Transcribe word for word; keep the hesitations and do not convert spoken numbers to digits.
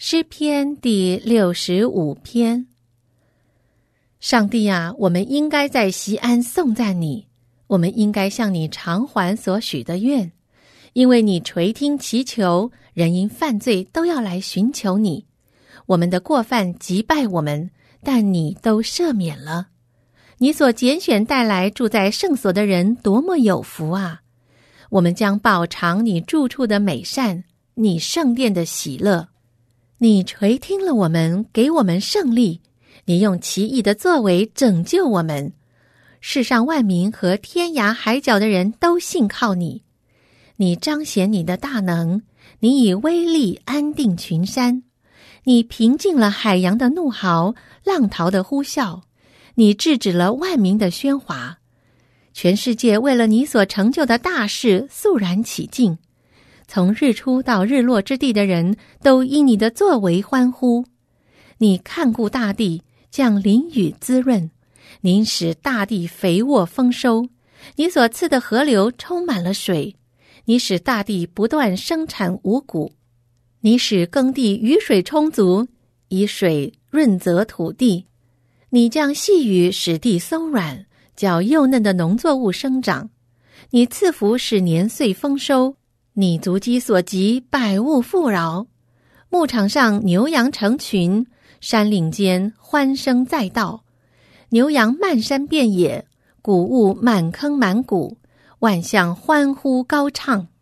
诗篇第六十五篇。上帝啊，我们应该在锡安颂赞你，我们应该向你偿还所许的愿，因为你垂听祈求，人因犯罪都要来寻求你。我们的过犯击败我们，但你都赦免了。你所拣选带来住在圣所的人多么有福啊！我们将报尝你住处的美善，你圣殿的喜乐。你垂听了我们，给我们胜利，你用奇异的作为拯救我们。世上万民和天涯海角的人都信靠你。你彰显你的大能，你以威力安定群山。你平静了海洋的怒嚎，浪涛的呼啸。你制止了万民的喧哗。全世界为了你所成就的大事肃然起敬。从日出到日落之地的人都因你的作为欢呼。你看顾大地，降淋雨滋润。您使大地肥沃丰收。你所赐的河流充满了水。你使大地不断生产五谷。你使耕地雨水充足，以水润泽土地。你将细雨使地松软，叫幼嫩的农作物生长。你赐福使年岁丰收。你足迹所及，百物富饶。牧场上牛羊成群，山岭间欢声载道。牛羊漫山遍野，谷物满坑满谷，万象欢呼高唱。